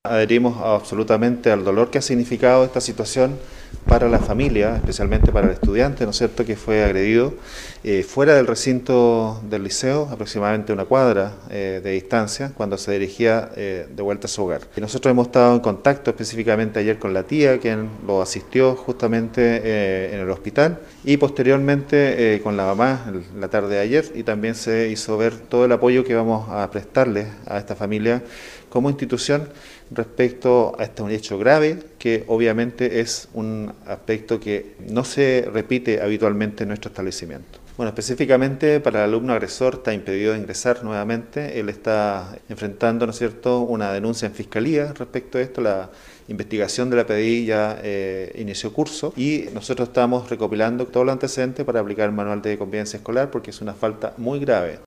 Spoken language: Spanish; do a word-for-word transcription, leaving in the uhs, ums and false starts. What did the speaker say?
Adherimos absolutamente al dolor que ha significado esta situación para la familia, especialmente para el estudiante, ¿no es cierto?, que fue agredido eh, fuera del recinto del liceo, aproximadamente una cuadra eh, de distancia, cuando se dirigía eh, de vuelta a su hogar. Y nosotros hemos estado en contacto específicamente ayer con la tía, quien lo asistió justamente eh, en el hospital, y posteriormente eh, con la mamá en la tarde de ayer, y también se hizo ver todo el apoyo que vamos a prestarle a esta familia como institución respecto a este hecho grave, que obviamente es un aspecto que no se repite habitualmente en nuestro establecimiento. Bueno, específicamente para el alumno agresor está impedido de ingresar nuevamente. Él está enfrentando, ¿no es cierto?, una denuncia en fiscalía respecto a esto. La investigación de la P D I ya eh, inició curso y nosotros estamos recopilando todos los antecedentes para aplicar el manual de convivencia escolar porque es una falta muy grave.